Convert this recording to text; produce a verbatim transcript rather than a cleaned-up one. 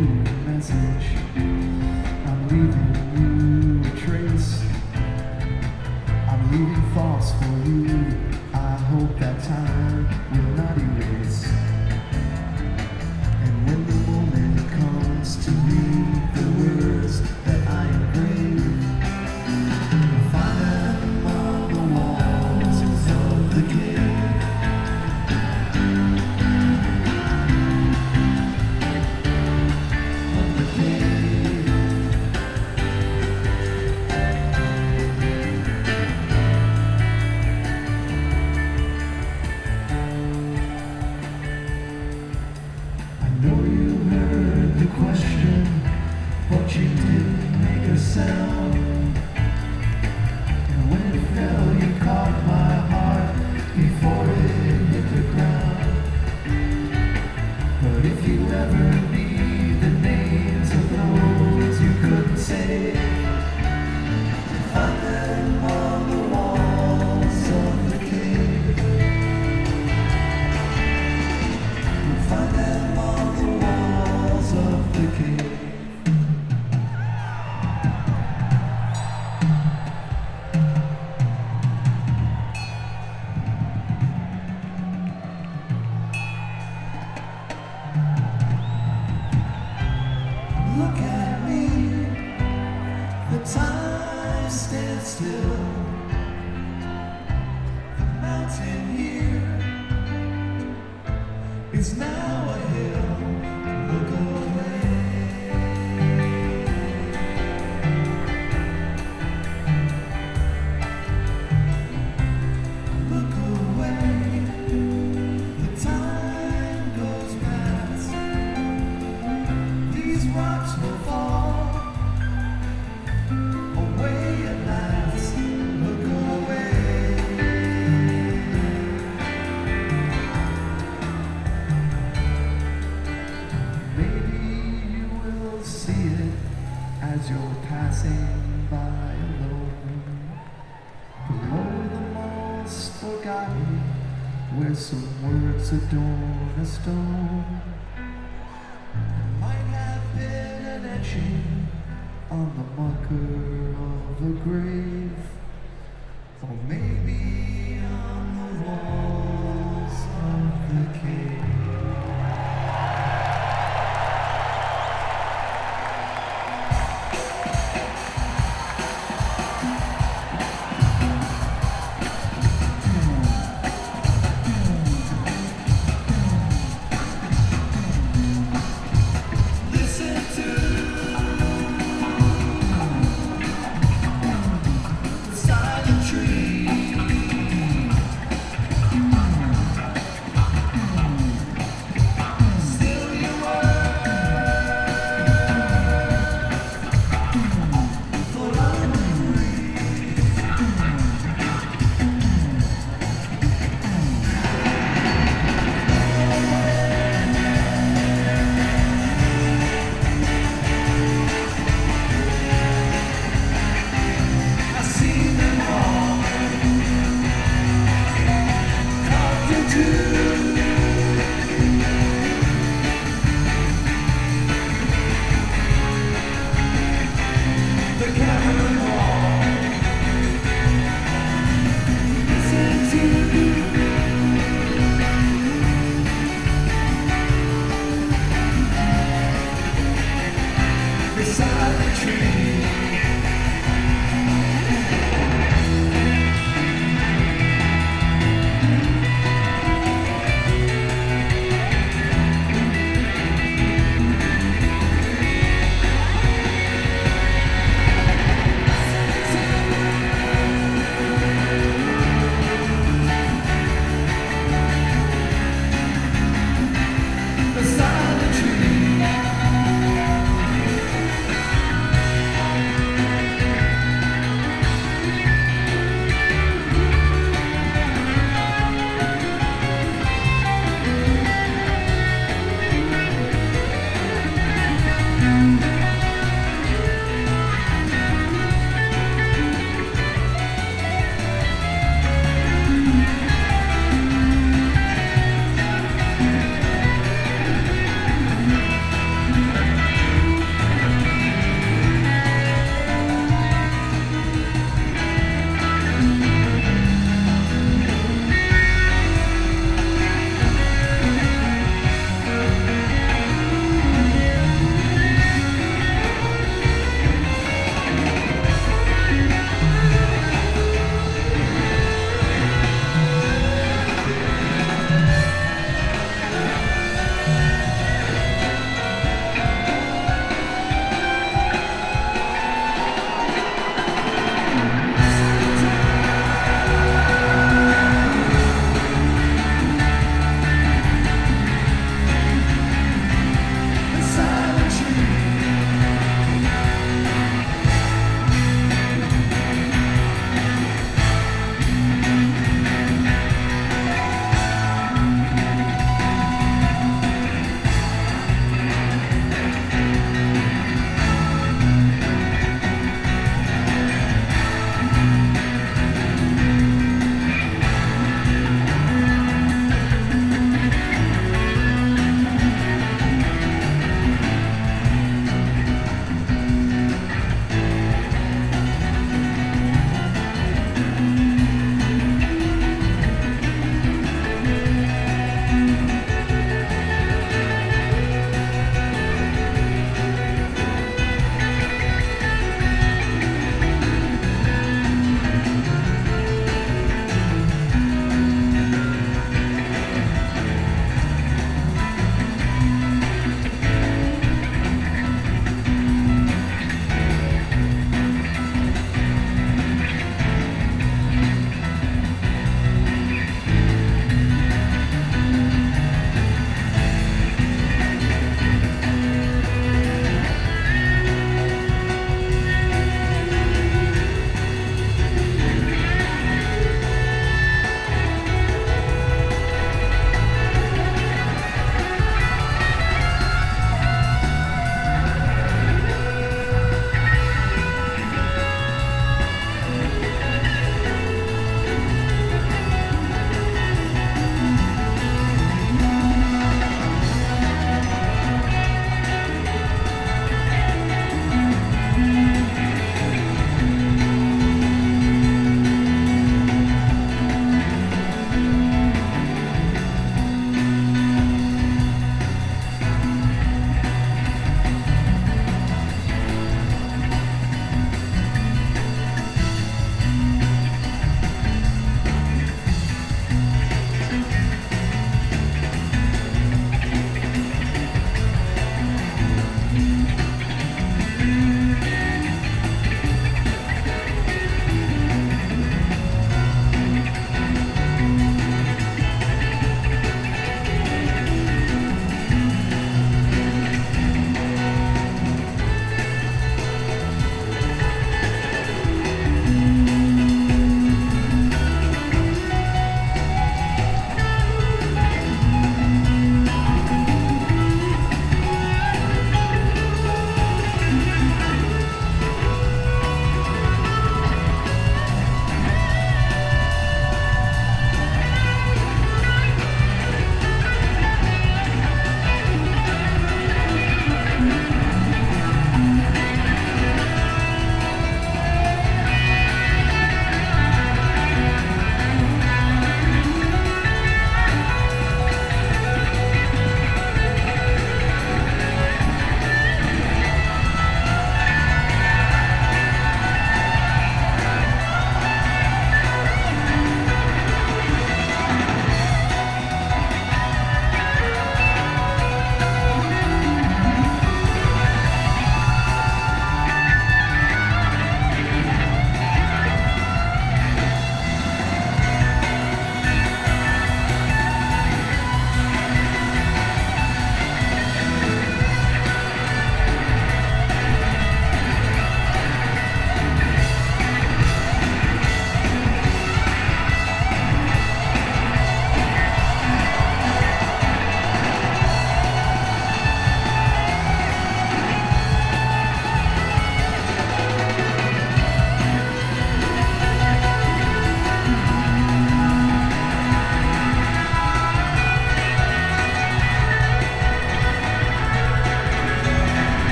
you a message. I'm leaving you a trace. I'm leaving thoughts for you. I hope that time will not erase. And when the moment comes to read the words that I engrave, find them on the walls of the cave. Of the cave. I know you heard the question, but you didn't make a sound. And when it fell, you caught my heart before it hit the ground. But if you ever need the names of those you couldn't say, find them on the walls of the cave. Find them on the walls of the cave. Look at me, the time stands still. The mountain here is now a hill. Look away. Look away. The time goes past. These rocks will fall away at last. Look away. Maybe you will see it as you're passing by alone. Below the moss forgotten, where some words adorn a stone. Might have been an etching on the marker of a grave, or maybe on the walls of the cave. Listen to the silent tree. Still you were, for I'm free. I see them all carved into the cavern wall. Listen to the silent tree.